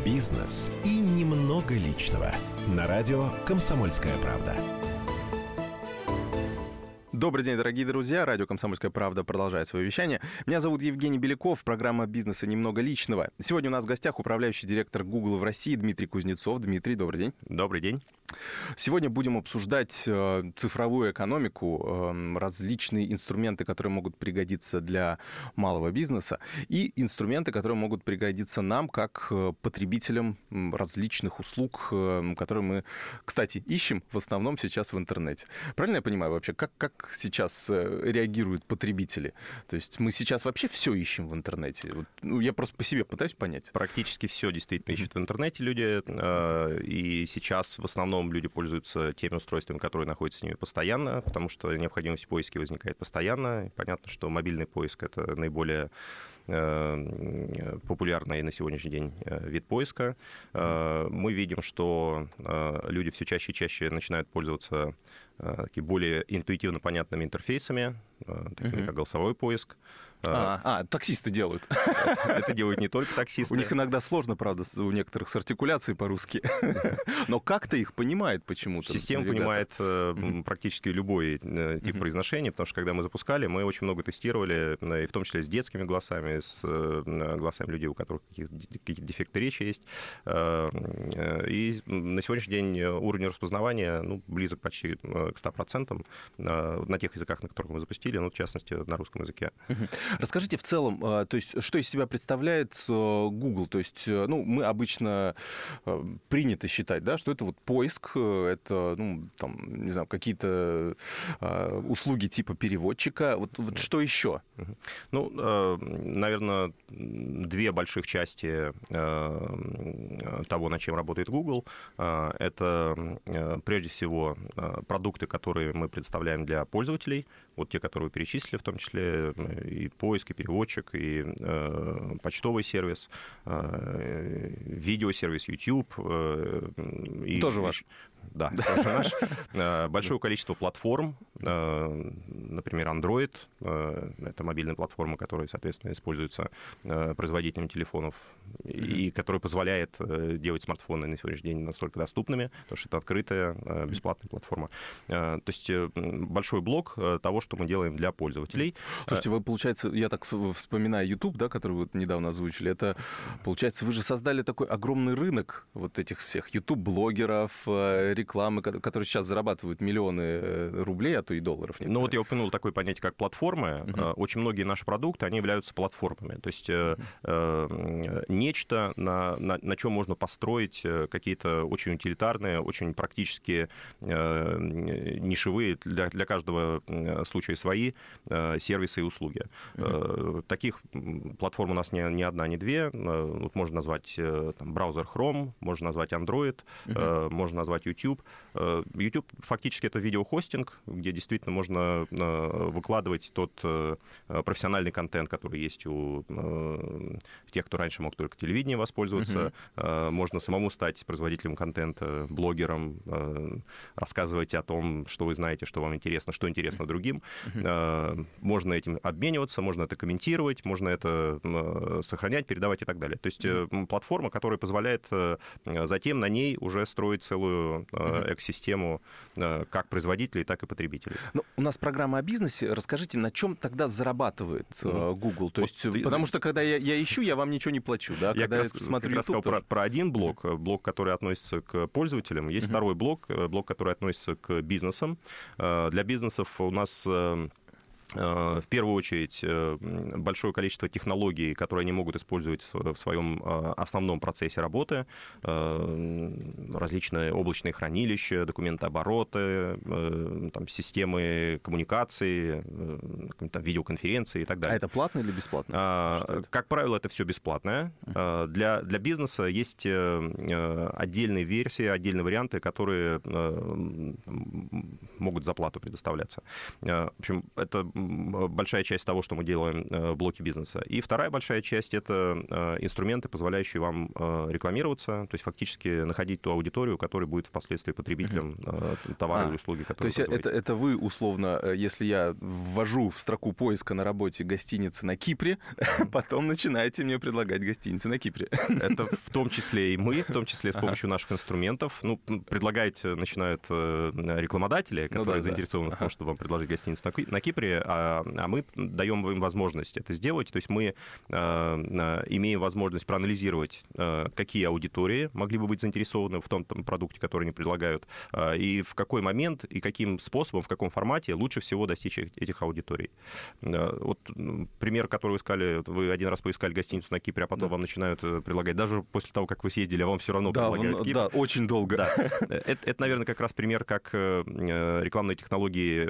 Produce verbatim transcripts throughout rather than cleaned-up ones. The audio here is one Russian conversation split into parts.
Бизнес и немного личного. На радио «Комсомольская правда». Добрый день, дорогие друзья. Радио «Комсомольская правда» продолжает свое вещание. Меня зовут Евгений Беляков, программа «Бизнес и немного личного». Сегодня у нас в гостях управляющий директор Google в России Дмитрий Кузнецов. Дмитрий, добрый день. Добрый день. Сегодня будем обсуждать э, цифровую экономику, э, различные инструменты, которые могут пригодиться для малого бизнеса, и инструменты, которые могут пригодиться нам, как э, потребителям различных услуг, э, которые мы, кстати, ищем в основном сейчас в интернете. Правильно я понимаю вообще, как, как сейчас э, реагируют потребители? То есть мы сейчас вообще все ищем в интернете? Вот, ну, я просто по себе пытаюсь понять. Практически все действительно ищут в интернете люди, э, и сейчас в основном люди пользуются теми устройствами, которые находятся с ними постоянно, потому что необходимость в поиске возникает постоянно. И понятно, что мобильный поиск — это наиболее популярный на сегодняшний день вид поиска. Мы видим, что люди все чаще и чаще начинают пользоваться такими более интуитивно понятными интерфейсами, такими как голосовой поиск. А, а, таксисты делают. Это делают не только таксисты. У них иногда сложно, правда, у некоторых с артикуляцией по-русски. Но как-то их понимает почему-то. Система понимает практически любой тип произношения, потому что когда мы запускали, мы очень много тестировали, и в том числе с детскими голосами, с голосами людей, у которых какие-то дефекты речи есть. И на сегодняшний день уровень распознавания ну, близок почти к ста процентам на тех языках, на которых мы запустили, ну, в частности, на русском языке. Расскажите в целом, то есть, что из себя представляет Google? То есть, ну, мы обычно принято считать, да, что это вот поиск, это, ну, там, не знаю, какие-то услуги типа переводчика. Вот, вот что еще? Ну, наверное, две больших части того, над чем работает Google, это, прежде всего, продукты, которые мы представляем для пользователей, вот те, которые вы перечислили, в том числе и поиск, и переводчик, и э, почтовый сервис, э, видеосервис YouTube. Э, и, тоже ваш? Да, тоже наш. Большое количество платформ, например, Android, это мобильная платформа, которая, соответственно, используется производителями телефонов, и которая позволяет делать смартфоны на сегодняшний день настолько доступными, потому что это открытая, бесплатная платформа. То есть большой блок того, что мы делаем для пользователей. Слушайте, вы, получается, я так вспоминаю YouTube, да, который вы недавно озвучили, это, получается, вы же создали такой огромный рынок вот этих всех YouTube-блогеров, рекламы, которые сейчас зарабатывают миллионы рублей, а то и долларов. Некоторые. Ну вот я упомянул такое понятие, как платформы. Uh-huh. Очень многие наши продукты, они являются платформами. То есть uh-huh. э, нечто, на, на, на чем можно построить какие-то очень утилитарные, очень практически э, нишевые, для, для каждого случая свои э, сервисы и услуги. Uh-huh. Э, таких платформ у нас не, не одна, не две. Вот можно назвать там, браузер Chrome, можно назвать Android, uh-huh. э, можно назвать YouTube. YouTube фактически это видеохостинг, где действительно можно выкладывать тот профессиональный контент, который есть у тех, кто раньше мог только телевидением воспользоваться. Uh-huh. Можно самому стать производителем контента, блогером, рассказывать о том, что вы знаете, что вам интересно, что интересно другим. Uh-huh. Можно этим обмениваться, можно это комментировать, можно это сохранять, передавать и так далее. То есть uh-huh. платформа, которая позволяет затем на ней уже строить целую экосистему как производителей, так и потребителей. Ну, у нас программа о бизнесе. Расскажите, на чем тогда зарабатывает ну, Google? То вот есть, ты... Потому что, когда я, я ищу, я вам ничего не плачу. Да? Я когда как раз, смотрю как YouTube, про, про один блок, блок, который относится к пользователям. Есть uh-huh. второй блок, блок, который относится к бизнесам. Для бизнесов у нас... В первую очередь, большое количество технологий, которые они могут использовать в своем основном процессе работы, различные облачные хранилища, документообороты, там, системы коммуникации, там, видеоконференции и так далее. А это платно или бесплатно? Как правило, это все бесплатное. Uh-huh. Для, для бизнеса есть отдельные версии, отдельные варианты, которые могут за плату предоставляться. В общем, это большая часть того, что мы делаем в блоке бизнеса. И вторая большая часть — это инструменты, позволяющие вам рекламироваться, то есть фактически находить ту аудиторию, которая будет впоследствии потребителем uh-huh. товара а, или услуги, которые То есть это, это вы, условно, если я ввожу в строку поиска на работе гостиницы на Кипре, потом начинаете мне предлагать гостиницы на Кипре. Это в том числе и мы, в том числе с помощью ага. наших инструментов. Ну, предлагать начинают рекламодатели, которые ну, да, заинтересованы да. в том, чтобы вам предложить гостиницу на, на Кипре, а, а мы даем им возможность это сделать. То есть мы а, имеем возможность проанализировать, а, какие аудитории могли бы быть заинтересованы в том там, продукте, который они предлагают, а, и в какой момент и каким способом, в каком формате лучше всего достичь этих аудиторий. А, вот пример, который вы сказали, вы один раз поискали гостиницу на Кипре, а потом да. вам начинают предлагать, даже после того, как вы съездили, а вам все равно да, предлагают в, Кипр. Да, очень долго. Да. Это, это, наверное, как раз пример, как рекламные технологии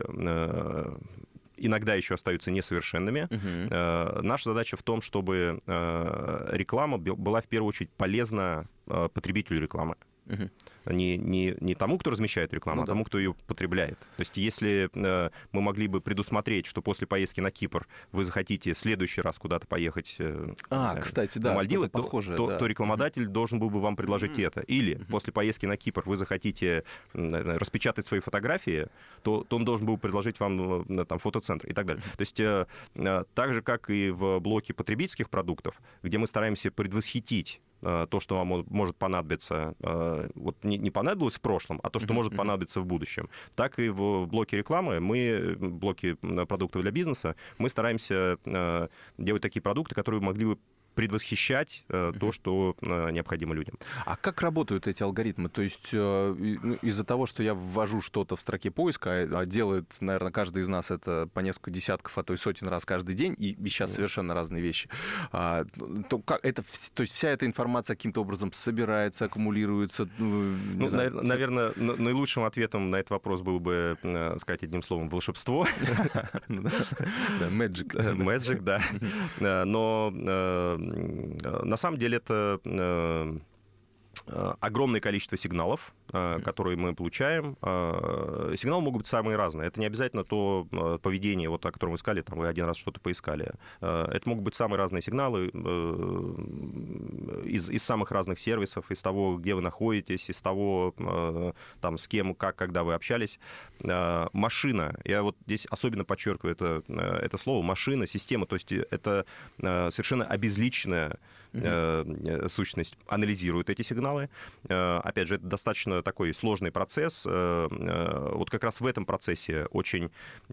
иногда еще остаются несовершенными. Uh-huh. Наша задача в том, чтобы реклама была в первую очередь полезна потребителю рекламы. Uh-huh. Не, не, не тому, кто размещает рекламу, ну, а да. тому, кто ее потребляет. То есть если э, мы могли бы предусмотреть, что после поездки на Кипр вы захотите в следующий раз куда-то поехать э, а, э, кстати, да, на Мальдивы, то, похожее, то, да. то рекламодатель mm-hmm. должен был бы вам предложить mm-hmm. это. Или mm-hmm. после поездки на Кипр вы захотите э, распечатать свои фотографии, то, то он должен был предложить вам э, там, фотоцентр и так далее. Mm-hmm. То есть э, э, так же, как и в блоке потребительских продуктов, где мы стараемся предвосхитить то, что вам может понадобиться, вот не, не понадобилось в прошлом, а то, что mm-hmm. может понадобиться в будущем. Так и в блоке рекламы, мы, в блоке продуктов для бизнеса, мы стараемся делать такие продукты, которые могли бы предвосхищать э, то, что э, необходимо людям. А как работают эти алгоритмы? То есть э, из-за того, что я ввожу что-то в строке поиска, а делает, наверное, каждый из нас это по несколько десятков, а то и сотен раз каждый день, и, и сейчас совершенно разные вещи, а, то, как это, то есть вся эта информация каким-то образом собирается, аккумулируется? Ну, ну знаю, на, наверное, наилучшим ответом на этот вопрос было бы э, сказать одним словом волшебство. Magic. Magic, да. Но на самом деле это огромное количество сигналов, которые мы получаем. Сигналы могут быть самые разные. Это не обязательно то поведение, вот, о котором вы сказали, там, вы один раз что-то поискали. Это могут быть самые разные сигналы из, из самых разных сервисов, из того, где вы находитесь, из того, там, с кем, как, когда вы общались. Машина, я вот здесь особенно подчеркиваю это, это слово, машина, система, то есть это совершенно обезличенная mm-hmm. сущность, анализирует эти сигналы. Опять же, это достаточно такой сложный процесс. Вот как раз в этом процессе очень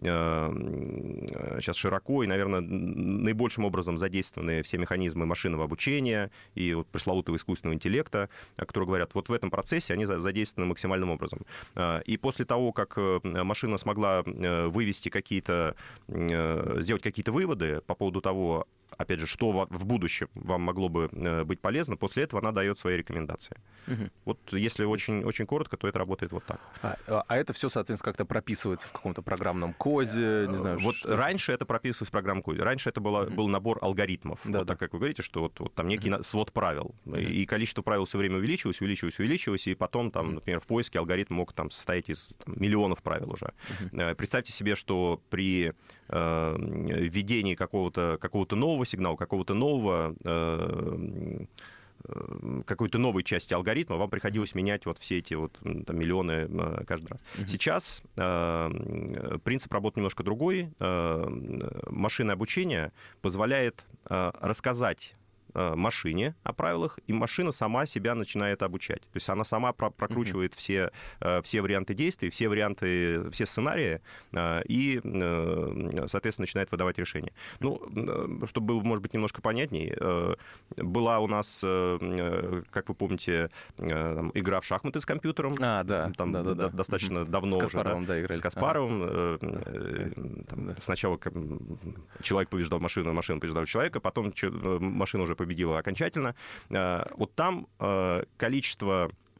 сейчас широко и, наверное, наибольшим образом задействованы все механизмы машинного обучения и вот пресловутого искусственного интеллекта, которые говорят, вот в этом процессе они задействованы максимальным образом. И после того, как машина смогла вывести какие-то, сделать какие-то выводы по поводу того, опять же, что в будущем вам могло бы быть полезно, после этого она дает свои рекомендации. Угу. Вот если очень, очень коротко, то это работает вот так. А, а это все, соответственно, как-то прописывается в каком-то программном коде, не знаю. Вот что... раньше это прописывалось в программном коде. Раньше это было, угу. был набор алгоритмов. Да, вот да. так, как вы говорите, что вот, вот там некий угу. свод правил. Угу. И количество правил все время увеличивалось, увеличивалось, увеличивалось, и потом, там, угу. например, в поиске алгоритм мог там, состоять из там, миллионов правил уже. Угу. Представьте себе, что при э, введении какого-то, какого-то нового сигнала, какого-то нового э, какой-то новой части алгоритма, вам приходилось менять вот все эти вот там, миллионы каждый раз. Uh-huh. Сейчас э, принцип работы немножко другой. Э, машинное обучение позволяет э, рассказать машине о правилах, и машина сама себя начинает обучать. То есть она сама про- прокручивает uh-huh. все, все варианты действий, все варианты, все сценарии, и, соответственно, начинает выдавать решения. Ну, чтобы было, может быть, немножко понятней, была у нас, как вы помните, игра в шахматы с компьютером. А, да. Там да, да, да. достаточно uh-huh. давно с Каспаровым, уже. Да, играли. С Каспаровым. Ага. Там, да. Сначала человек побеждал машину, машина побеждала человека, потом машина уже победила окончательно. Вот там количество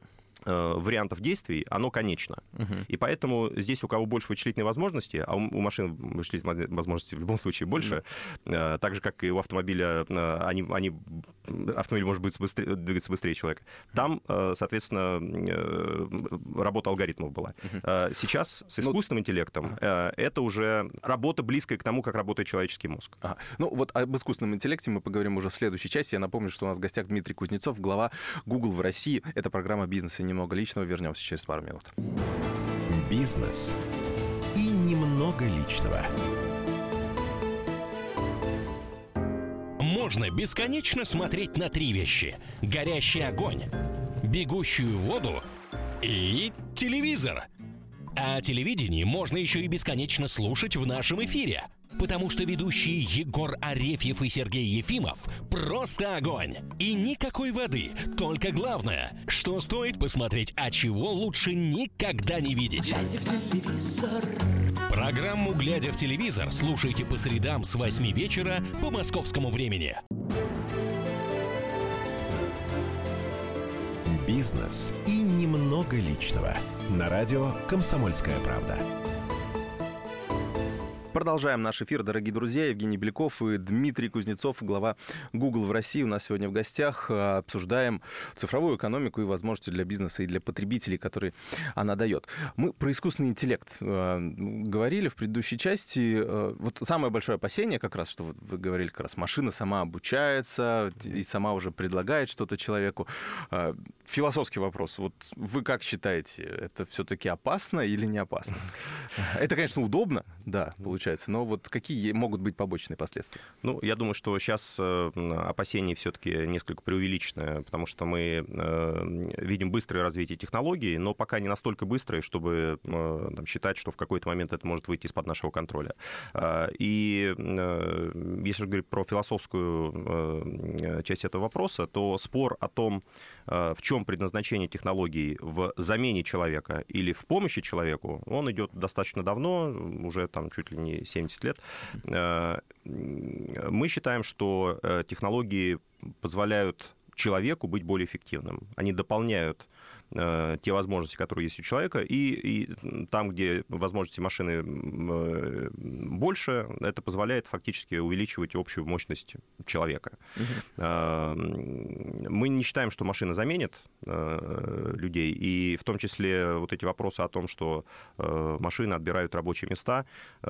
вариантов действий, оно конечно. Uh-huh. И поэтому здесь у кого больше вычислительной возможности, а у, у машин вычислительной возможности в любом случае больше, uh-huh. так же, как и у автомобиля, они, они, автомобиль может быть быстрее, двигаться быстрее человека. Там, соответственно, работа алгоритмов была. Uh-huh. Сейчас с искусственным uh-huh. интеллектом это уже работа близкая к тому, как работает человеческий мозг. Uh-huh. Ну вот об искусственном интеллекте мы поговорим уже в следующей части. Я напомню, что у нас в гостях Дмитрий Кузнецов, глава Google в России. Это программа «Бизнес и немного личного». Вернемся через пару минут. Бизнес и немного личного. Можно бесконечно смотреть на три вещи: горящий огонь, бегущую воду и телевизор. А телевидение можно еще и бесконечно слушать в нашем эфире. Потому что ведущие Егор Арефьев и Сергей Ефимов просто огонь. И никакой воды. Только главное, что стоит посмотреть, а чего лучше никогда не видеть. Глядя в телевизор. Программу «Глядя в телевизор» слушайте по средам с восьми вечера по московскому времени. Бизнес и немного личного. На радио «Комсомольская правда». Продолжаем наш эфир, дорогие друзья. Евгений Беляков и Дмитрий Кузнецов, глава Google в России, у нас сегодня в гостях. Обсуждаем цифровую экономику и возможности для бизнеса и для потребителей, которые она дает. Мы про искусственный интеллект говорили в предыдущей части. Вот самое большое опасение как раз, что вы говорили, как раз машина сама обучается и сама уже предлагает что-то человеку. Философский вопрос. Вот вы как считаете, это все-таки опасно или не опасно? Это, конечно, удобно, да, получается. Но вот какие могут быть побочные последствия? Ну, я думаю, что сейчас опасения все-таки несколько преувеличены, потому что мы видим быстрое развитие технологий, но пока не настолько быстрое, чтобы там, считать, что в какой-то момент это может выйти из-под нашего контроля. И если же говорить про философскую часть этого вопроса, то спор о том, в чем предназначение технологий в замене человека или в помощи человеку, он идет достаточно давно, уже там чуть ли не семьдесят лет. Мы считаем, что технологии позволяют человеку быть более эффективным. Они дополняют те возможности, которые есть у человека, и, и там, где возможности машины больше, это позволяет фактически увеличивать общую мощность человека. Uh-huh. Мы не считаем, что машина заменит людей, и в том числе вот эти вопросы о том, что машины отбирают рабочие места,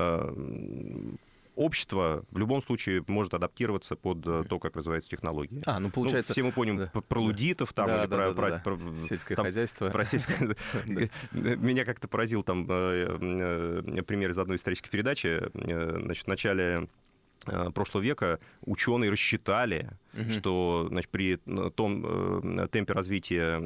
общество в любом случае может адаптироваться под то, как развиваются технологии. А, ну, получается... Ну, все мы помним да. про лудитов, там, да, или да, про, да, про, да, про, да. сельское там, хозяйство. Про сельское... Меня как-то поразил там пример из одной исторической передачи. Значит, в начале прошлого века ученые рассчитали, угу. что значит, при том темпе развития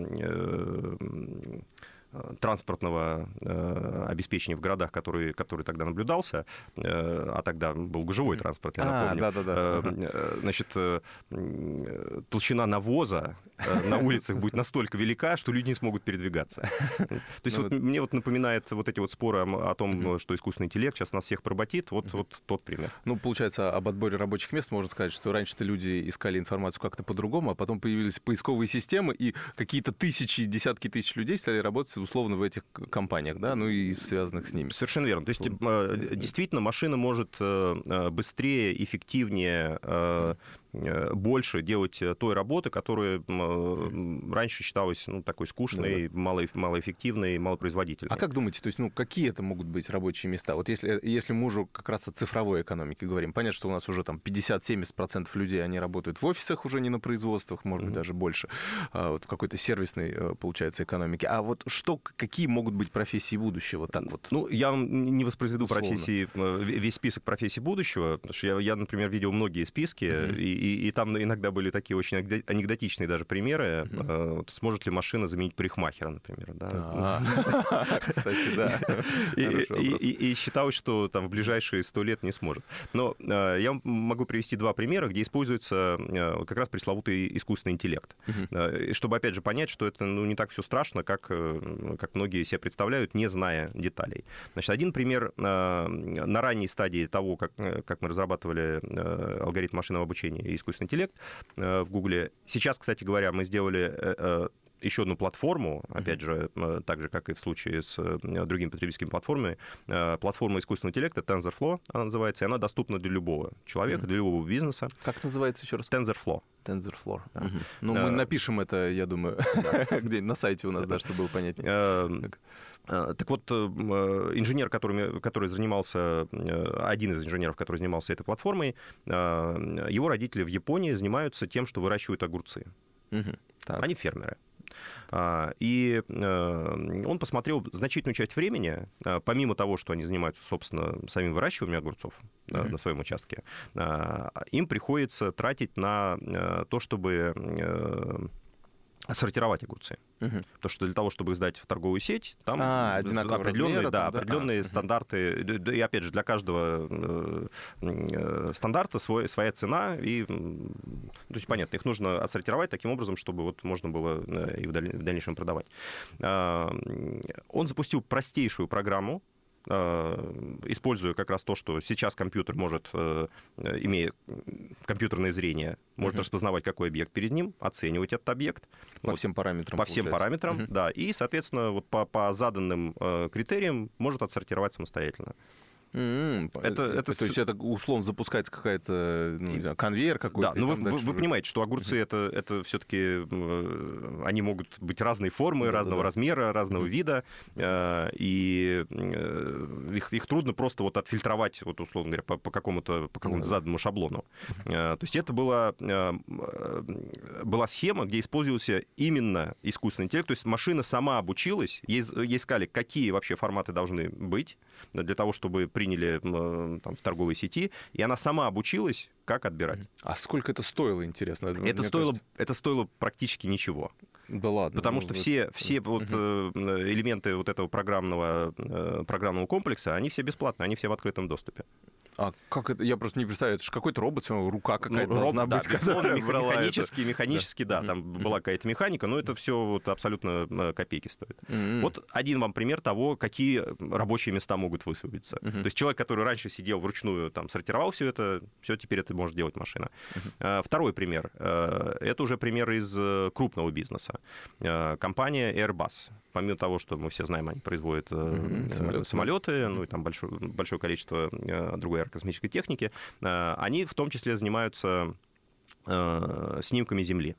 транспортного э, обеспечения в городах, который, который тогда наблюдался, э, а тогда был гужевой транспорт, я напомню. А, да, да, да. Э, значит, э, толщина навоза э, на улицах будет настолько велика, что люди не смогут передвигаться. То есть ну, вот, вот... мне вот напоминает вот эти вот споры о, о том, uh-huh. что искусственный интеллект сейчас нас всех поработит, вот, uh-huh. вот тот пример. Ну, получается, об отборе рабочих мест можно сказать, что раньше-то люди искали информацию как-то по-другому, а потом появились поисковые системы, и какие-то тысячи, десятки тысяч людей стали работать условно в этих компаниях, да, ну и связанных с ними. Совершенно верно. То есть действительно машина может быстрее, эффективнее, больше делать той работы, которая раньше считалась ну, такой скучной, да. мало, малоэффективной, малопроизводительной. А как думаете, то есть, ну, какие это могут быть рабочие места? Вот если, если мы уже как раз о цифровой экономике говорим, понятно, что у нас уже там пятьдесят-семьдесят процентов людей, они работают в офисах уже, не на производствах, может быть, mm-hmm. даже больше, вот в какой-то сервисной, получается, экономике. А вот что, какие могут быть профессии будущего? Так вот, ну, я вам не воспроизведу условно. профессии, весь список профессий будущего, потому что я, я например, видел многие списки, mm-hmm. и И, и там иногда были такие очень анекдотичные даже примеры. Uh-huh. Вот, сможет ли машина заменить парикмахера, например? Да? Кстати, да. И считалось, что там в ближайшие сто лет не сможет. Но я могу привести два примера, где используется как раз пресловутый искусственный интеллект. Uh-huh. Чтобы, опять же, понять, что это ну, не так все страшно, как, как многие себе представляют, не зная деталей. Значит, один пример на ранней стадии того, как, как мы разрабатывали алгоритм машинного обучения и искусственный интеллект в Гугле. Сейчас, кстати говоря, мы сделали еще одну платформу, опять же, так же, как и в случае с другими потребительскими платформами. Платформа искусственного интеллекта TensorFlow, она называется, и она доступна для любого человека, mm-hmm. для любого бизнеса. Как называется еще раз? TensorFlow. TensorFlow. Да. Угу. Ну, мы напишем это, я думаю, где-нибудь на сайте у нас, да, чтобы было понятнее. Так вот, инженер, который, который занимался, один из инженеров, который занимался этой платформой, его родители в Японии занимаются тем, что выращивают огурцы. Угу. Они фермеры. И он посмотрел значительную часть времени, помимо того, что они занимаются, собственно, самим выращиванием огурцов mm-hmm. на своем участке, им приходится тратить на то, чтобы сортировать огурцы. Uh-huh. Потому что для того, чтобы их сдать в торговую сеть, там а, определенные, размера, да, там, да? определенные а, стандарты. Uh-huh. И опять же, для каждого э, стандарта свой, своя цена. И, то есть, понятно, их нужно отсортировать таким образом, чтобы вот можно было и в дальнейшем продавать. Он запустил простейшую программу, используя как раз то, что сейчас компьютер может, имея компьютерное зрение, может uh-huh. распознавать, какой объект перед ним, оценивать этот объект. По вот, всем параметрам. По всем параметрам, uh-huh. да. И, соответственно, вот по, по заданным критериям может отсортировать самостоятельно. Mm-hmm. Это, это, то есть это условно запускается какая-то, ну, не знаю, конвейер какой-то? Да, но вы, вы, вы понимаете, что огурцы mm-hmm. это, это все-таки, э, они могут быть разной формы, да, разного да, да. размера, разного mm-hmm. вида, э, и э, их, их трудно просто вот отфильтровать, вот, условно говоря, по, по какому-то, по какому-то mm-hmm. заданному шаблону. Mm-hmm. Э, то есть это была, э, была схема, где использовался именно искусственный интеллект, то есть машина сама обучилась, ей, ей сказали, какие вообще форматы должны быть для того, чтобы приняли там, в торговой сети, и она сама обучилась, как отбирать. А сколько это стоило, интересно? Это, стоило, это стоило практически ничего. Да ладно. Потому ну, что это... все, все вот, uh-huh. элементы вот этого программного, программного комплекса, они все бесплатные, они все в открытом доступе. А как это? Я просто не представляю, это же какой-то робот, рука какая-то ну, должна роб, быть, да, которая мех, брала механически, это. механически, да, да там mm-hmm. была какая-то механика, но это все вот абсолютно копейки стоит. Mm-hmm. Вот один вам пример того, какие рабочие места могут высвободиться. Mm-hmm. То есть человек, который раньше сидел вручную, там, сортировал все это, все теперь это может делать машина. Mm-hmm. Второй пример. Это уже пример из крупного бизнеса. Компания Airbus. Помимо того, что мы все знаем, они производят mm-hmm. самолеты, самолеты mm-hmm. ну и там большое, большое количество другой аэрокосмической техники, они в том числе занимаются снимками Земли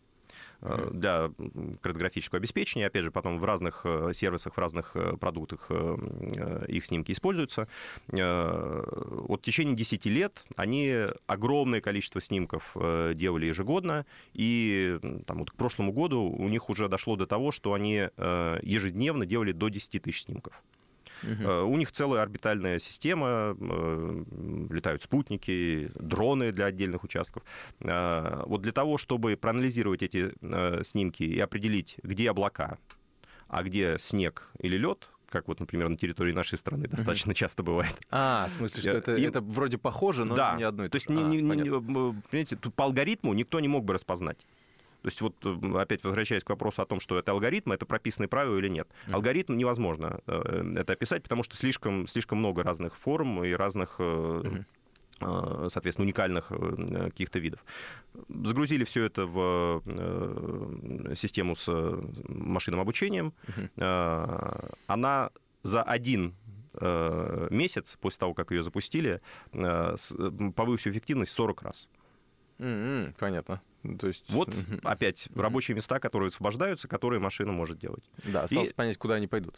для картографического обеспечения. Опять же, потом в разных сервисах, в разных продуктах их снимки используются. Вот в течение десяти лет они огромное количество снимков делали ежегодно, и там, вот к прошлому году у них уже дошло до того, что они ежедневно делали до десяти тысяч снимков. Uh-huh. У них целая орбитальная система, летают спутники, дроны для отдельных участков. Вот для того, чтобы проанализировать эти снимки и определить, где облака, а где снег или лед, как вот, например, на территории нашей страны достаточно uh-huh. часто бывает. А, в смысле, что это, и... это вроде похоже, но да. не одно и то. То есть, а, не, не, понимаете, по алгоритму никто не мог бы распознать. То есть вот опять возвращаясь к вопросу о том, что это алгоритм, это прописанные правила или нет. Mm-hmm. Алгоритм невозможно это описать, потому что слишком, слишком много разных форм и разных, mm-hmm. соответственно, уникальных каких-то видов. Загрузили все это в систему с машинным обучением. Mm-hmm. Она за один месяц после того, как ее запустили, повысила эффективность в сорок раз. Mm-hmm. Понятно. То есть... Вот опять рабочие места, которые освобождаются, которые машина может делать. Да, осталось И... понять, куда они пойдут.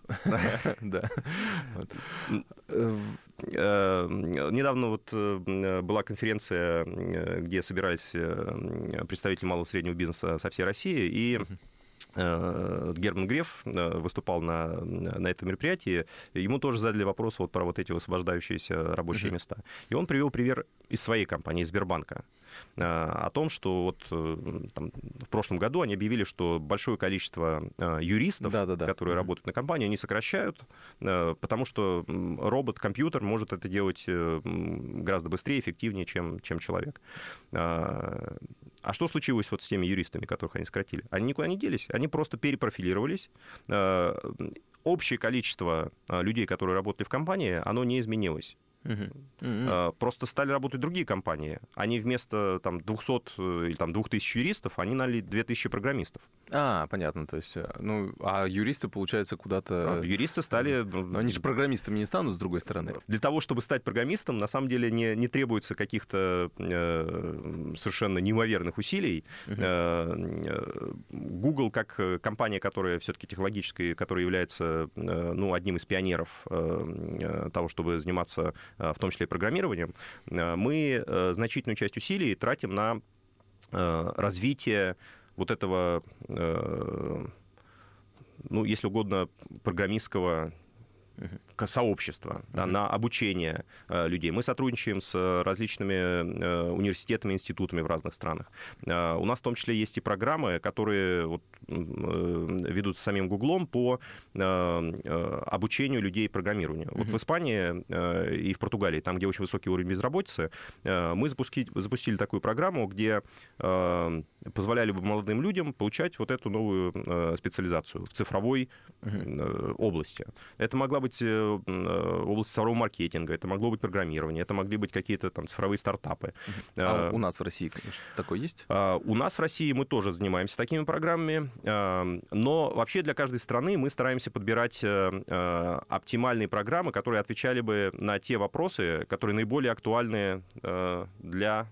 Недавно вот была конференция, где собирались представители малого и среднего бизнеса со всей России, и Герман Греф выступал на, на этом мероприятии, ему тоже задали вопрос вот про вот эти освобождающиеся рабочие uh-huh. места. И он привел пример из своей компании, из Сбербанка, о том, что вот там, в прошлом году они объявили, что большое количество юристов, Да-да-да. которые uh-huh. работают на компании, они сокращают, потому что робот-компьютер может это делать гораздо быстрее, эффективнее, чем, чем человек. А что случилось вот с теми юристами, которых они сократили? Они никуда не делись, они просто перепрофилировались. Общее количество людей, которые работали в компании, оно не изменилось. Uh-huh. Uh-huh. Просто стали работать другие компании. Они вместо там, двухсот или там, двух тысяч юристов, они наняли две тысячи программистов. А, понятно. То есть, ну, а юристы, получается, куда-то... А, юристы стали... Но они же программистами не станут, с другой стороны. Для того, чтобы стать программистом, на самом деле не, не требуется каких-то э, совершенно неимоверных усилий. Uh-huh. Google, как компания, которая все-таки технологическая, которая является э, ну, одним из пионеров э, того, чтобы заниматься э, в том числе и программированием, э, мы э, значительную часть усилий тратим на э, развитие вот этого, э, ну, если угодно, программистского сообщества, uh-huh. да, на обучение э, людей. Мы сотрудничаем с различными э, университетами, институтами в разных странах. Э, у нас в том числе есть и программы, которые вот, э, ведутся самим Гуглом по э, э, обучению людей программированию. Uh-huh. Вот в Испании э, и в Португалии, там, где очень высокий уровень безработицы, э, мы запустили, запустили такую программу, где э, позволяли бы молодым людям получать вот эту новую э, специализацию в цифровой uh-huh. э, области. Это могла быть область цифрового маркетинга, это могло быть программирование, это могли быть какие-то там цифровые стартапы. А у нас в России, конечно, такое есть? У нас в России мы тоже занимаемся такими программами, но вообще для каждой страны мы стараемся подбирать оптимальные программы, которые отвечали бы на те вопросы, которые наиболее актуальны для...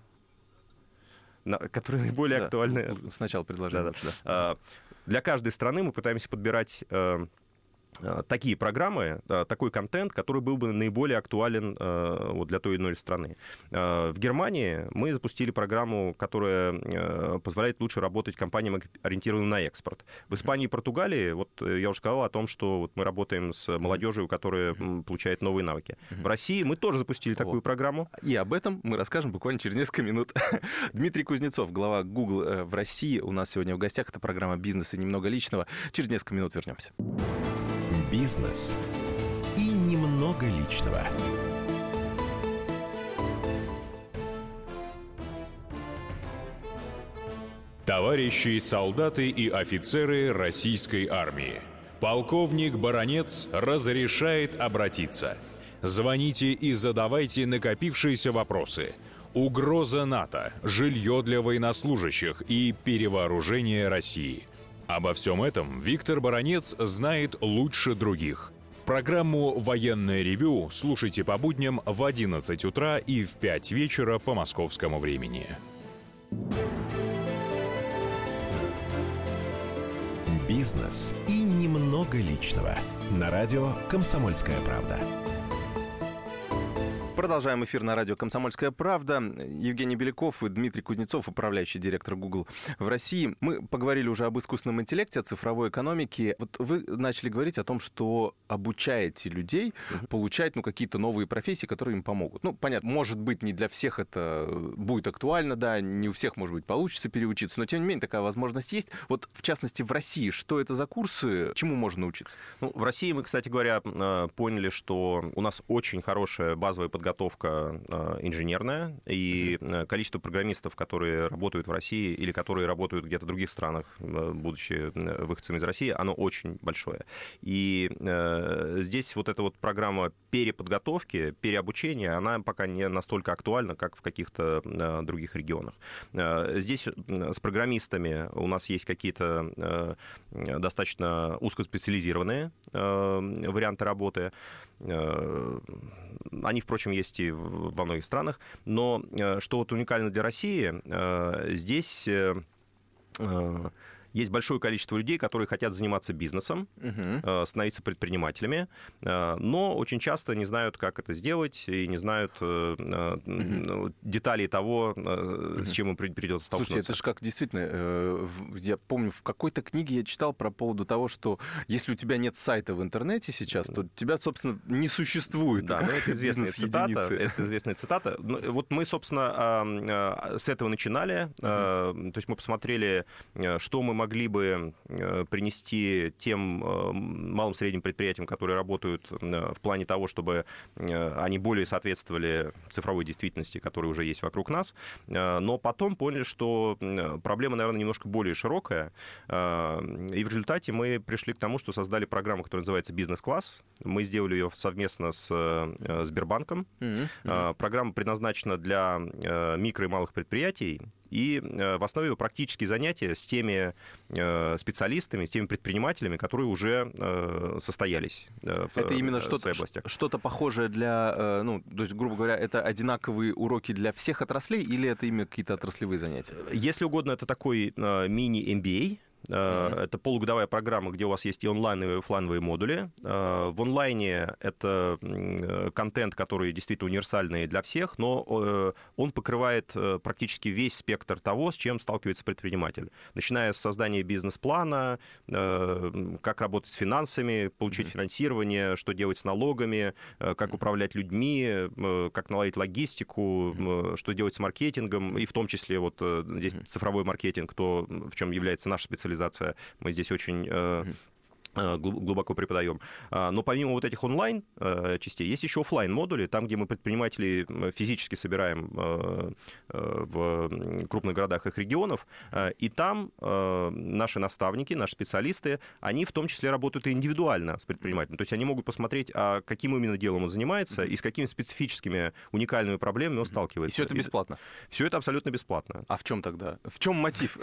которые наиболее да, актуальны... Сначала предложение. Да, да. Для каждой страны мы пытаемся подбирать такие программы, такой контент, который был бы наиболее актуален вот, для той или иной страны. В Германии мы запустили программу, которая позволяет лучше работать компаниям, ориентированным на экспорт. В Испании и Португалии, вот я уже сказал о том, что вот мы работаем с молодежью, которая получает новые навыки. В России мы тоже запустили вот. такую программу. И об этом мы расскажем буквально через несколько минут. Дмитрий Кузнецов, глава Google в России, у нас сегодня в гостях. Это программа «Бизнес и немного личного». Через несколько минут вернемся. Бизнес и немного личного. Товарищи солдаты и офицеры российской армии, полковник Баранец разрешает обратиться. Звоните и задавайте накопившиеся вопросы. Угроза НАТО, жилье для военнослужащих и перевооружение России. Обо всем этом Виктор Баранец знает лучше других. Программу «Военное ревю» слушайте по будням в одиннадцать утра и в пять вечера по московскому времени. Бизнес и немного личного. На радио «Комсомольская правда». Продолжаем эфир на радио «Комсомольская правда». Евгений Беляков и Дмитрий Кузнецов, управляющий директор Google в России. Мы поговорили уже об искусственном интеллекте, о цифровой экономике. Вот вы начали говорить о том, что обучаете людей uh-huh. получать ну, какие-то новые профессии, которые им помогут. Ну, понятно, может быть, не для всех это будет актуально, да, не у всех, может быть, получится переучиться, но, тем не менее, такая возможность есть. Вот, в частности, в России, что это за курсы, чему можно научиться? Ну, в России мы, кстати говоря, поняли, что у нас очень хорошая базовая подготовка подготовка инженерная, и количество программистов, которые работают в России или которые работают где-то в других странах, будучи выходцами из России, оно очень большое. И здесь вот эта вот программа переподготовки, переобучения, она пока не настолько актуальна, как в каких-то других регионах. Здесь с программистами у нас есть какие-то достаточно узкоспециализированные варианты работы. Они, впрочем, есть и во многих странах. Но что вот уникально для России, здесь есть большое количество людей, которые хотят заниматься бизнесом, uh-huh. становиться предпринимателями, но очень часто не знают, как это сделать, и не знают uh-huh. деталей того, uh-huh. с чем им придется столкнуться. Слушайте, это же как действительно, я помню, в какой-то книге я читал про поводу того, что если у тебя нет сайта в интернете сейчас, то тебя, собственно, не существует. Да, ну, это известная цитата. Это известная цитата. Вот мы, собственно, с этого начинали. Uh-huh. То есть мы посмотрели, что мы могли могли бы принести тем малым и средним предприятиям, которые работают в плане того, чтобы они более соответствовали цифровой действительности, которая уже есть вокруг нас. Но потом поняли, что проблема, наверное, немножко более широкая. И в результате мы пришли к тому, что создали программу, которая называется «Бизнес-класс». Мы сделали ее совместно с Сбербанком. Mm-hmm. Программа предназначена для микро и малых предприятий. и в основе его практические занятия с теми специалистами, с теми предпринимателями, которые уже состоялись в Это именно своих что-то, областях. что-то похожее для, ну, то есть, грубо говоря, это одинаковые уроки для всех отраслей или это именно какие-то отраслевые занятия? Если угодно, это такой мини-эм би эй. Mm-hmm. Это полугодовая программа, где у вас есть и онлайновые, и офлайновые модули. В онлайне это контент, который действительно универсальный для всех, но он покрывает практически весь спектр того, с чем сталкивается предприниматель. Начиная с создания бизнес-плана, как работать с финансами, получить mm-hmm. финансирование, что делать с налогами, как управлять людьми, как наладить логистику, mm-hmm. что делать с маркетингом, и в том числе вот здесь mm-hmm. цифровой маркетинг, то, в чем является наша специализация. Мы здесь очень глубоко преподаем. Но помимо вот этих онлайн-частей, есть еще офлайн-модули, там, где мы предпринимателей физически собираем в крупных городах их регионов, и там наши наставники, наши специалисты, они в том числе работают индивидуально с предпринимателем. То есть они могут посмотреть, а каким именно делом он занимается и с какими специфическими уникальными проблемами он сталкивается. И все это бесплатно? Все это абсолютно бесплатно. А в чем тогда? В чем мотив?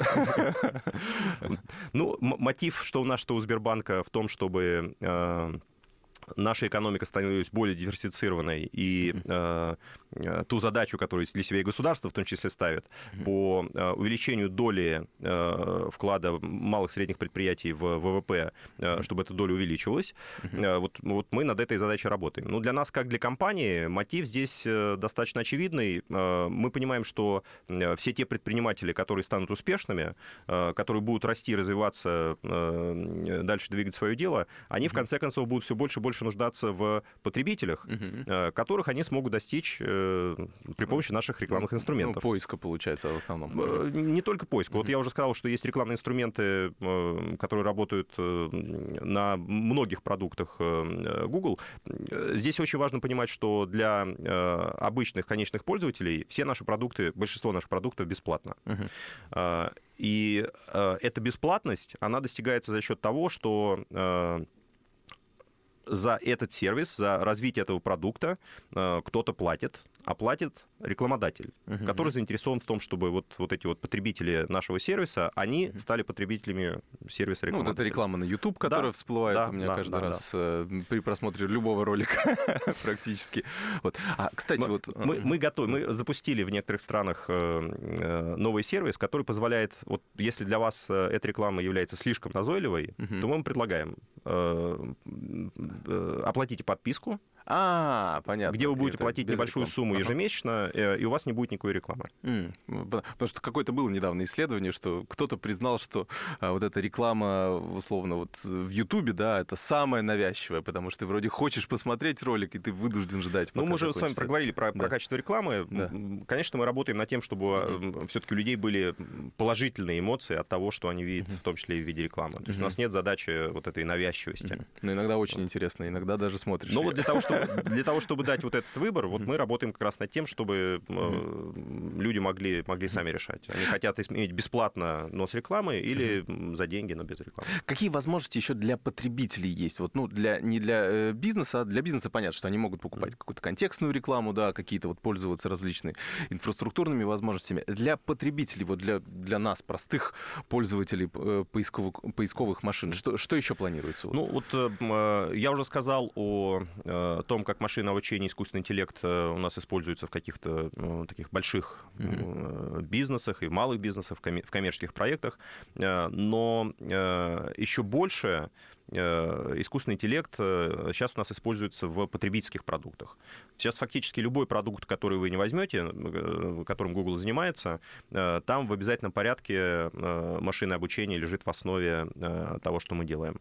Ну, мотив, что у нас, что у Сбербанка, в том, чтобы э, наша экономика становилась более диверсифицированной, и э, ту задачу, которую для себя и государство в том числе ставит, по э, увеличению доли э, вклада малых и средних предприятий в ВВП, э, чтобы эта доля увеличилась, э, вот, вот мы над этой задачей работаем. Но для нас, как для компании, мотив здесь э, достаточно очевидный. Э, мы понимаем, что э, все те предприниматели, которые станут успешными, э, которые будут расти, развиваться, э, дальше двигать свое дело, они, в конце концов, будут все больше и больше нуждаться в потребителях, uh-huh. которых они смогут достичь при помощи наших рекламных инструментов. Ну, поиска, получается, в основном. Не только поиска. Uh-huh. Вот я уже сказал, что есть рекламные инструменты, которые работают на многих продуктах Google. Здесь очень важно понимать, что для обычных конечных пользователей все наши продукты, большинство наших продуктов бесплатно. Uh-huh. И эта бесплатность, она достигается за счет того, что за этот сервис, за развитие этого продукта э, кто-то платит, а платит рекламодатель, uh-huh. который заинтересован в том, чтобы вот, вот эти вот потребители нашего сервиса, они uh-huh. стали потребителями сервиса рекламодателя. Ну, вот эта реклама на YouTube, которая да, всплывает да, у меня да, каждый да, раз да. при просмотре любого ролика практически. Вот. А, кстати, мы, вот... Мы, мы готовы, мы запустили в некоторых странах новый сервис, который позволяет, вот если для вас эта реклама является слишком назойливой, uh-huh. то мы вам предлагаем оплатите подписку, а, понятно. Где вы будете это платить небольшую реклам. сумму ежемесячно, ага. и у вас не будет никакой рекламы. Mm. Потому что какое-то было недавно исследование, что кто-то признал, что а, вот эта реклама, условно, вот в Ютубе, да, это самая навязчивая, потому что ты вроде хочешь посмотреть ролик, и ты вынужден ждать. Ну, мы уже с вами проговорили про, да. про качество рекламы. Да. Конечно, мы работаем над тем, чтобы mm-hmm. все-таки у людей были положительные эмоции от того, что они видят, mm-hmm. в том числе и в виде рекламы. То есть mm-hmm. у нас нет задачи вот этой навязчивости. Mm-hmm. Но иногда очень вот. интересно, иногда даже смотришь. Но вот для того, чтобы Для того, чтобы дать вот этот выбор, вот мы работаем как раз над тем, чтобы mm-hmm. люди могли, могли сами решать. Они хотят иметь бесплатно, но с рекламой, или mm-hmm. за деньги, но без рекламы. Какие возможности еще для потребителей есть? Вот, ну, для, не для бизнеса, а для бизнеса понятно, что они могут покупать mm-hmm. какую-то контекстную рекламу, да, какие-то вот пользоваться различными инфраструктурными возможностями. Для потребителей, вот для, для нас, простых пользователей поисковых, поисковых машин, mm-hmm. что, что еще планируется? Ну, вот я уже сказал о том, как машинное обучение, искусственный интеллект у нас используется в каких-то ну, таких больших mm-hmm. бизнесах и в малых бизнесах, в коммерческих проектах. Но еще больше искусственный интеллект сейчас у нас используется в потребительских продуктах. Сейчас фактически любой продукт, который вы не возьмете, которым Google занимается, там в обязательном порядке машинное обучение лежит в основе того, что мы делаем.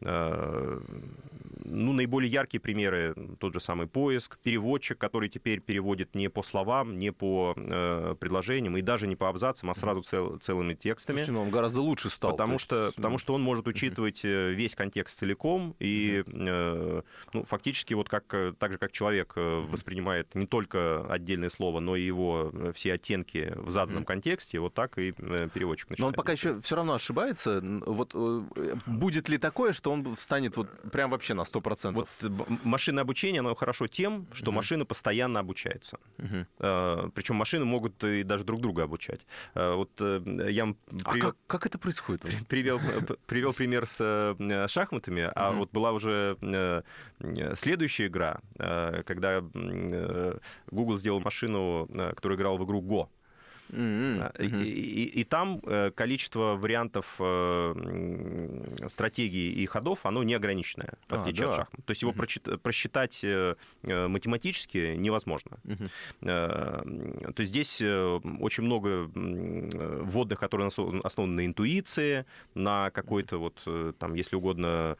Ну, наиболее яркие примеры — тот же самый поиск, переводчик, который теперь переводит не по словам, не по предложениям и даже не по абзацам, а сразу цел, целыми текстами. Слушайте, ну он гораздо лучше стал. Потому, есть... что, потому что он может учитывать весь контекст контекст целиком, и э, ну, фактически вот как, так же, как человек воспринимает не только отдельное слово, но и его все оттенки в заданном mm-hmm. контексте, вот так и переводчик начинает. Но он пока еще все равно ошибается. Вот будет ли такое, что он встанет вот прям вообще на сто процентов? Вот машинное обучение, оно хорошо тем, что mm-hmm. машина постоянно обучается. Mm-hmm. Причем машины могут и даже друг друга обучать. Вот я вам а привел... как, как это происходит? Привел, привел пример с шахматами, mm-hmm. а вот была уже следующая игра, когда Google сделал машину, которая играла в игру Go. Mm-hmm. И, и, и там количество вариантов стратегий и ходов, оно неограниченное, в отличие а, да. от шахмат. То есть его mm-hmm. просчитать математически невозможно. Mm-hmm. То есть здесь очень много вводных, которые основаны на интуиции, на какой-то, вот, там, если угодно,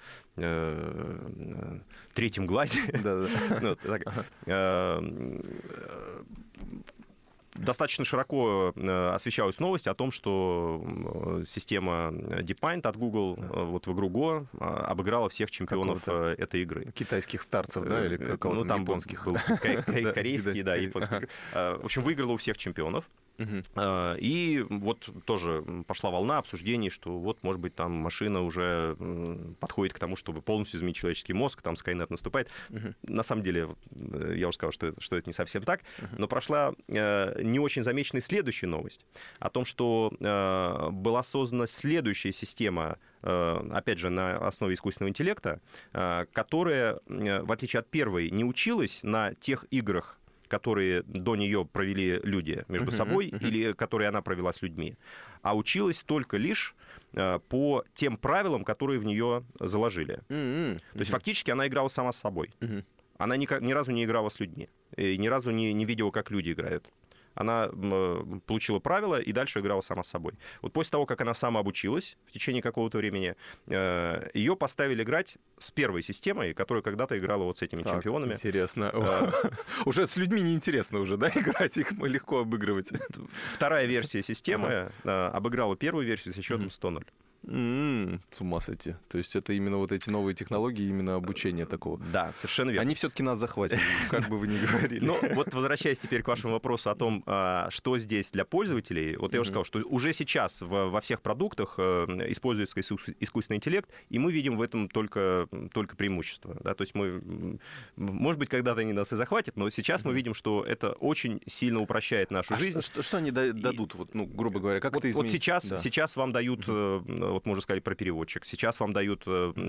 третьем глазе. Достаточно широко освещалась новость о том, что система DeepMind от Google вот в игру Go обыграла всех чемпионов Какого-то этой игры. Китайских старцев, да, или какого-то ну, там японских? Был, был корейский, да, японский. В общем, выиграла у всех чемпионов. Uh-huh. И вот тоже пошла волна обсуждений, что вот, может быть, там машина уже подходит к тому, чтобы полностью изменить человеческий мозг, там Skynet наступает. Uh-huh. На самом деле, я уже сказал, что это, что это не совсем так, uh-huh. но прошла э, не очень замеченная следующая новость о том, что э, была создана следующая система, э, опять же, на основе искусственного интеллекта, э, которая, э, в отличие от первой, не училась на тех играх, которые до нее провели люди между uh-huh, собой, uh-huh. или которые она провела с людьми, а училась только лишь э, по тем правилам, которые в нее заложили. Uh-huh. То есть фактически она играла сама с собой. Uh-huh. Она ни, ни разу не играла с людьми, и ни разу не, не видела, как люди играют. Она э, получила правила и дальше играла сама с собой. Вот после того, как она самообучилась в течение какого-то времени, э, ее поставили играть с первой системой, которая когда-то играла вот с этими так, чемпионами. Интересно. Э, уже с людьми неинтересно уже, да, играть, их легко обыгрывать. Вторая версия системы обыграла первую версию со счетом сто ноль. Mm, с ума сойти. То есть это именно вот эти новые технологии, именно обучение такого. Да, совершенно верно. Они все-таки нас захватят, как бы вы ни говорили. Ну, вот возвращаясь теперь к вашему вопросу о том, что здесь для пользователей, вот я уже сказал, что уже сейчас во всех продуктах используется искусственный интеллект, и мы видим в этом только, только преимущество. Да? То есть мы, может быть, когда-то они нас и захватят, но сейчас мы видим, что это очень сильно упрощает нашу а жизнь. Что, что они дадут, вот, ну, грубо говоря, как вот, это изменится? Вот сейчас, да. сейчас вам дают... Вот мы уже сказали про переводчик. Сейчас вам дают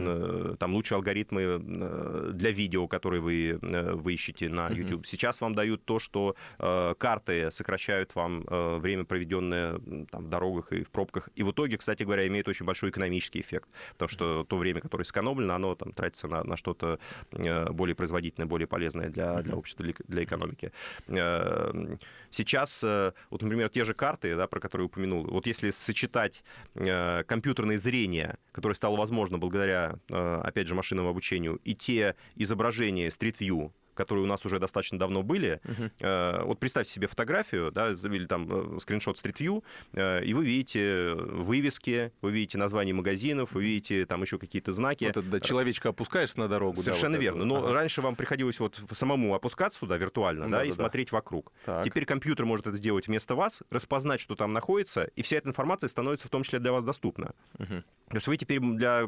э, там лучшие алгоритмы для видео, которые вы, вы ищете на YouTube. Mm-hmm. Сейчас вам дают то, что э, карты сокращают вам э, время, проведенное там, в дорогах и в пробках. И в итоге, кстати говоря, имеет очень большой экономический эффект. Потому что то время, которое сэкономлено, оно там, тратится на, на что-то более производительное, более полезное для, для общества, для, для экономики. Э, сейчас, э, вот, например, те же карты, да, про которые упомянул, вот если сочетать э, компьютерные зрения, которое стало возможно благодаря, опять же, машинному обучению, и те изображения Street View, которые у нас уже достаточно давно были. Uh-huh. Вот представьте себе фотографию, да, или там скриншот Street View, и вы видите вывески, вы видите названия магазинов, вы видите там еще какие-то знаки. Вот это, да, человечка опускаешь на дорогу. Совершенно да, вот верно. это. Но ага. раньше вам приходилось вот самому опускаться туда виртуально, ну, да, да, и да. смотреть вокруг. Так. Теперь компьютер может это сделать вместо вас, распознать, что там находится, и вся эта информация становится в том числе для вас доступна. Uh-huh. То есть вы теперь для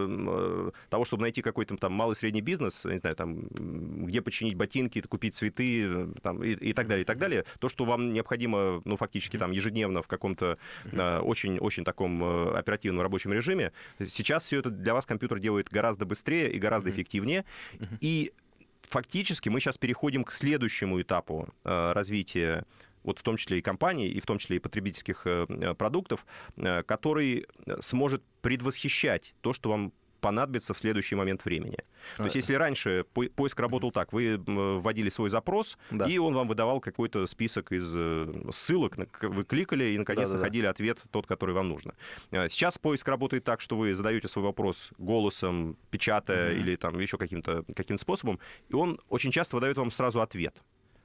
э, того, чтобы найти какой-то там малый средний бизнес, не знаю, там, где починить ботинки, купить цветы там, и, и так далее, и так далее, то, что вам необходимо, ну, фактически там ежедневно в каком-то э, очень, очень таком э, оперативном рабочем режиме, сейчас все это для вас компьютер делает гораздо быстрее и гораздо эффективнее. И фактически мы сейчас переходим к следующему этапу э, развития, вот в том числе и компаний, и в том числе и потребительских э, продуктов, э, который сможет предвосхищать то, что вам понадобится в следующий момент времени. То есть если раньше по- поиск работал так, вы вводили свой запрос, да. и он вам выдавал какой-то список из ссылок, вы кликали, и, наконец, Да-да-да. находили ответ тот, который вам нужно. Сейчас поиск работает так, что вы задаете свой вопрос голосом, печатая mm-hmm. или там еще каким-то, каким-то способом, и он очень часто выдает вам сразу ответ.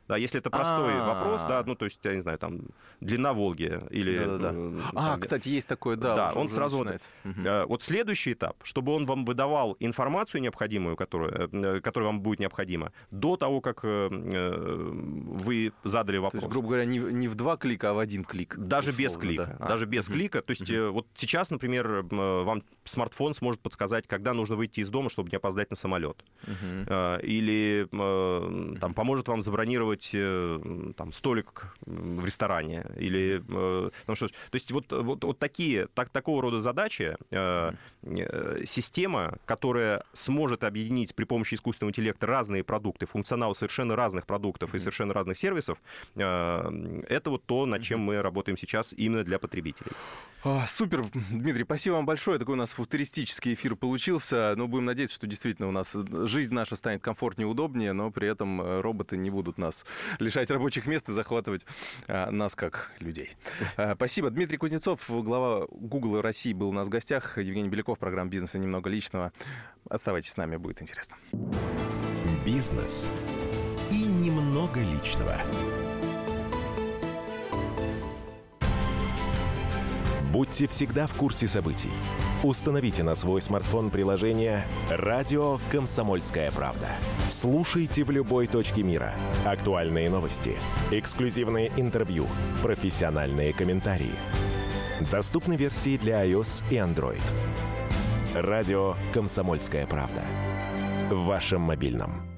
Да, если это простой А-а-а. вопрос, да, ну, то есть, я не знаю, там, длина Волги или... Да-да-да. э, А, там, кстати, есть такое, да. Да, уже- он уже сразу... Вот, начинается. Мгм. э, вот следующий этап, чтобы он вам выдавал информацию необходимую, которую, э, которая вам будет необходима, до того, как э, э, вы задали То вопрос. есть, грубо говоря, не, в- не в два клика, а в один клик. Даже без условно, клика. да. А, Даже без мгм. клика. То есть э, вот сейчас, например, э, вам смартфон сможет подсказать, когда нужно выйти из дома, чтобы не опоздать на самолет. Мгм. Э, Или э, там, поможет вам забронировать э, там, столик в ресторане. Или, э, ну, что, то есть вот, вот, вот такие, так, такого рода задачи, э, э, система, которая сможет объединить при помощи искусственного интеллекта разные продукты, функционал совершенно разных продуктов и совершенно разных сервисов, э, это вот то, над чем мы работаем сейчас именно для потребителей. А, Супер, Дмитрий, спасибо вам большое. Такой у нас футуристический эфир получился. Ну, будем надеяться, что действительно у нас жизнь наша станет комфортнее, удобнее, но при этом э, роботы не будут нас лишать рабочих мест и захватывать а, нас как людей. А, Спасибо. Дмитрий Кузнецов, глава Google России, был у нас в гостях. Евгений Беляков, программа «Бизнес и немного личного». Оставайтесь с нами, будет интересно. Бизнес и немного личного. Будьте всегда в курсе событий. Установите на свой смартфон приложение «Радио Комсомольская правда». Слушайте в любой точке мира. Актуальные новости, эксклюзивные интервью, профессиональные комментарии. Доступны версии для iOS и Android. «Радио Комсомольская правда». В вашем мобильном.